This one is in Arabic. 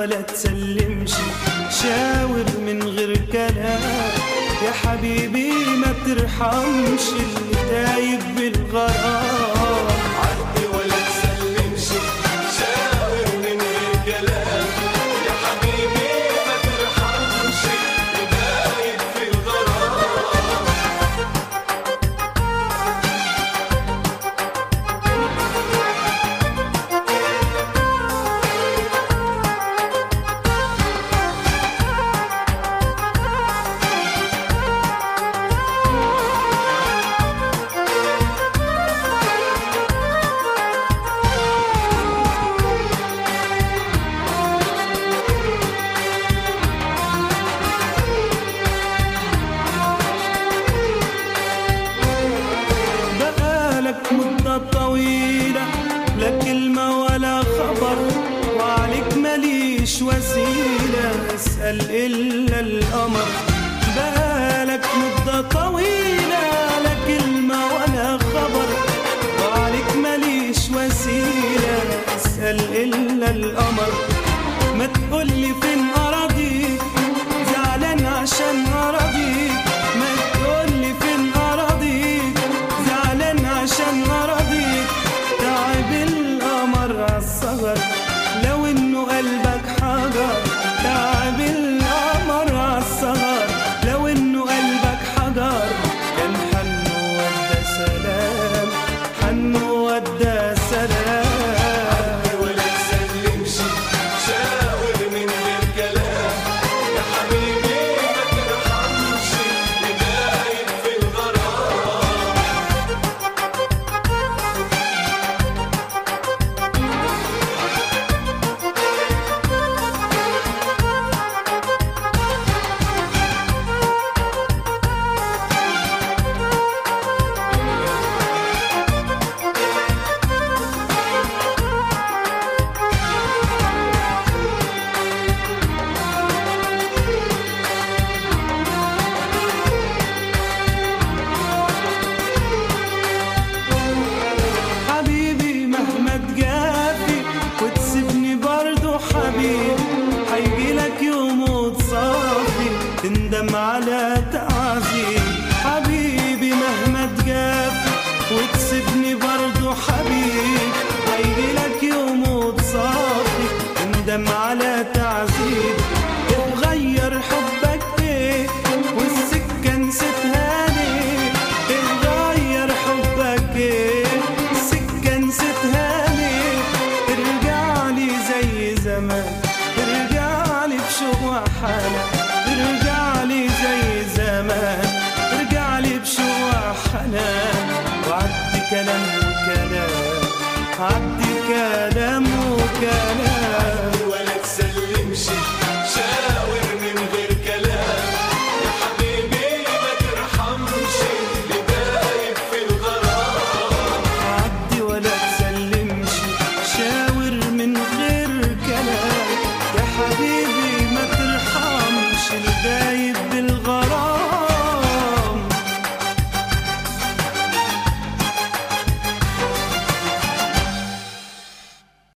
ولا تسلمش، شاور من غير كلام يا حبيبي ما ترحمش اللي تايب بالغرام. عدي ولا تسلمش، شاور من غير كلام يا حبيبي ما ترحمش اللي تايب في الغرام. مدة طويلة لا كلمة ولا خبر، وعليك ماليش وسيلة اسأل إلا القمر. بقالك مدة طويلة لا كلمة ولا خبر، وعليك ماليش وسيلة اسأل إلا القمر. ما تقولي فين أراضيك زعلان عشان أراضيك، ما تقولي فين أراضيك زعلان عشان أراضيك. تعب القمر عالصغر لو إنه قلبك حجر، تعب القمر عالصغر لو إنه قلبك حجر. كان حنه ودى سلام، حنه ودى سلام. عدي ولا تسلمش، شاور من غير كلام يا حبيبي ما ترحمش اللي دايب في الغرام. حبيبي مهما تجافي وتسيبني برضو حبيبي، هيجيلك يوم وتصافي تندم على تعذيب. حبيبي مهما تجافي وتسيبني برضو حبيبي، هيجيلك يوم وتصافي تندم على تعذيب. اتغير حبك ايه والسكة نسيتها ليه، اتغير حبك ايه السكة نسيتها ليه. ترجعلي زي زمان، ترجعلي بشوق وحنان، ترجعلي زي زمان، ترجعلي بشوق وحنان. وعدي كلام وكلام، عدي كلام وكلام.